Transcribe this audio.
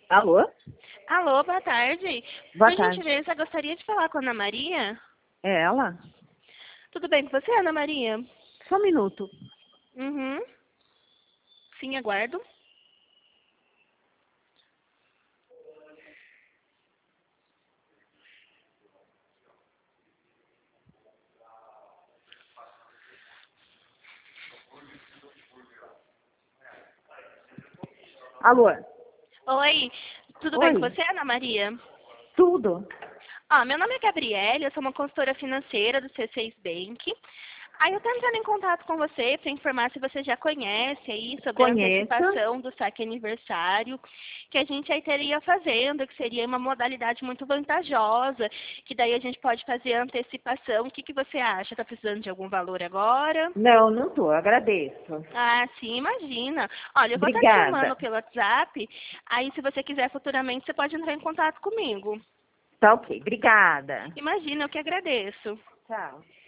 Alô? Alô, boa tarde. Boa Por tarde. gentileza, gostaria de falar com a Ana Maria. É ela? Tudo bem com você, Ana Maria? Só um minuto. Uhum. Sim, aguardo. Alô? Oi, tudo bem com Oi? você, Ana Maria? Tudo? Meu nome é Gabriela, eu sou uma consultora financeira do C6 Bank. Eu estou entrando em contato com você para informar se você já conhece aí sobre a Conheço. antecipação do saque aniversário, que a gente aí teria fazendo, que seria uma modalidade muito vantajosa, que daí a gente pode fazer a antecipação. O que você acha? Está precisando de algum valor agora? Não, não tô. Agradeço. Ah, sim, imagina. Olha, eu vou estar te Obrigada. chamando pelo WhatsApp, aí se você quiser futuramente, você pode entrar em contato comigo. Tá ok. Obrigada. Imagina, eu que agradeço. Tchau.